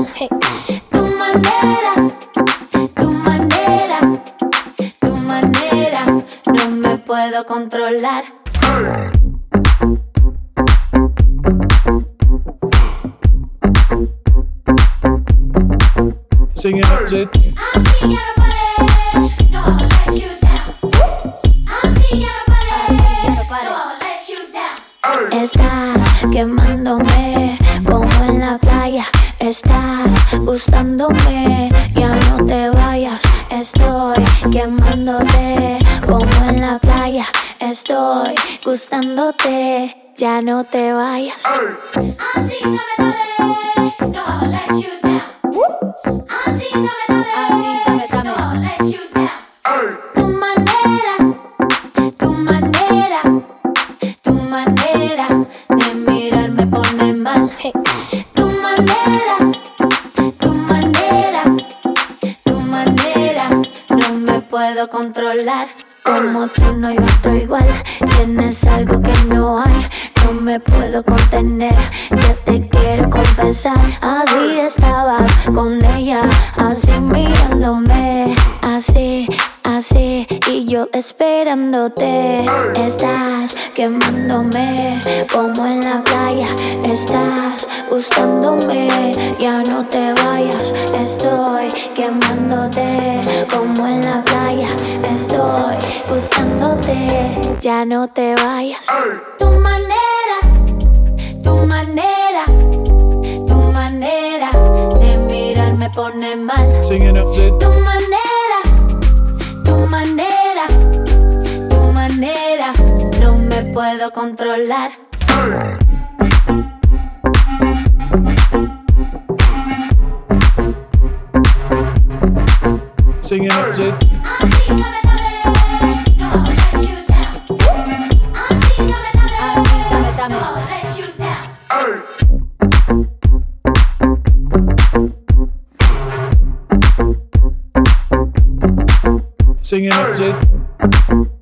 mal. Hey. Tu manera, tu manera, tu manera, no me puedo controlar. Singing up, say. I'm seeing out of bodies, no, I'ma let you down. I'm seeing out of bodies, no, I'ma let you down. Estás quemándome como en la playa. Estás gustándome, ya no te vayas. Estoy quemándote como en la playa. Estoy gustándote, ya no te vayas. Así no me duele, no, I'ma let you down. Así no me duele, no, I'ma let you down. Tu manera, tu manera, tu manera de mirar me pone mal. Hey. Tu manera, tu manera, tu manera, no me puedo controlar. Como tú no hay otro igual, tienes algo que no hay. No me puedo contener, ya te quiero confesar. Así estaba con ella, así mirándome, así, así, y yo esperándote. Estás quemándome como en la playa. Estás gustándome, ya no te vayas. Estoy quemándote como en la playa. Estoy gustándote, ya no te vayas. Tu manera, tu manera, tu manera de mirar me pone mal. Singing up, say. Tu manera, tu manera, tu manera, no me puedo controlar. Singing up, say. Así no me duele, no, I'ma let you down. Así no me duele, no, I'ma let you down. Singing up, say.